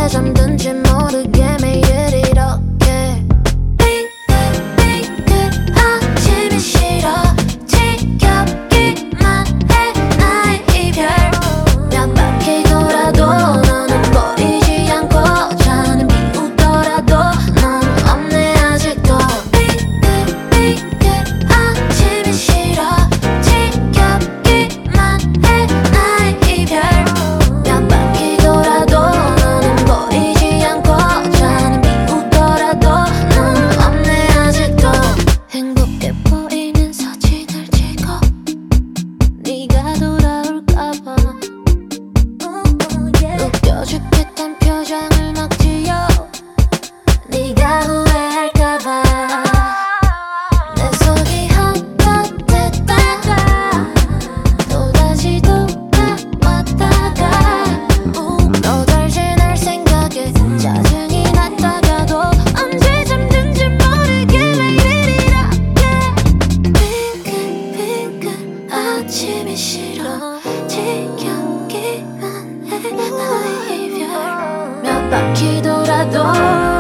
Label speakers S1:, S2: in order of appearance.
S1: 언제 잠든지 모르게 매일 이렇게 빙글빙글 아침이 싫어 지겹기만 해 나의 이별 몇 바퀴 돌아도 너는 보이지 않고 자는 비웃더라도 넌 없네 아직도 빙글빙글 아침이 싫어 지겹기만 해 나의 이별 몇 바퀴 돌아도 너는 보이지 않고 자는 비웃더라도 넌 없네 아직도 행복해 보이는 사진을 찍어 네가 돌아올까봐 웃겨 죽겠단 표정을 막 지어 네가 후회할까봐 내 속이 헛헛했다가 또다시 돌아왔다가 너 다시 날 생각에 짜증이 났다가도 언제 잠든지 모르게 매일 이렇게 빙글빙글 아침이 싫어 지겹기만 해 나의 이별 몇 바퀴 돌아도